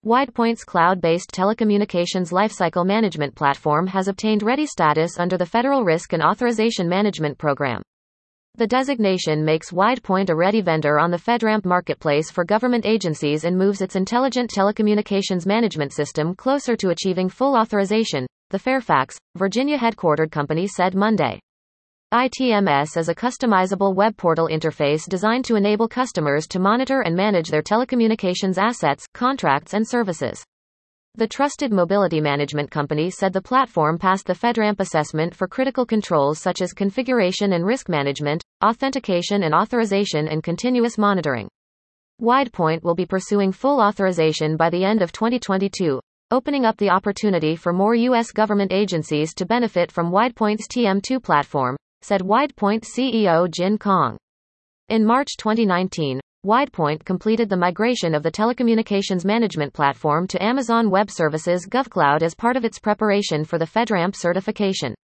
WidePoint's cloud-based telecommunications lifecycle management platform has obtained ready status under the Federal Risk and Authorization Management Program. The designation makes WidePoint a ready vendor on the FedRAMP marketplace for government agencies and moves its intelligent telecommunications management system closer to achieving full authorization, the Fairfax, Virginia headquartered company said Monday. ITMS is a customizable web portal interface designed to enable customers to monitor and manage their telecommunications assets, contracts and services. The Trusted Mobility Management Company said the platform passed the FedRAMP assessment for critical controls such as configuration and risk management, authentication and authorization and continuous monitoring. WidePoint will be pursuing full authorization by the end of 2022, opening up the opportunity for more U.S. government agencies to benefit from WidePoint's TM2 platform, said WidePoint CEO Jin Kong. In March 2019, WidePoint completed the migration of the telecommunications management platform to Amazon Web Services GovCloud as part of its preparation for the FedRAMP certification.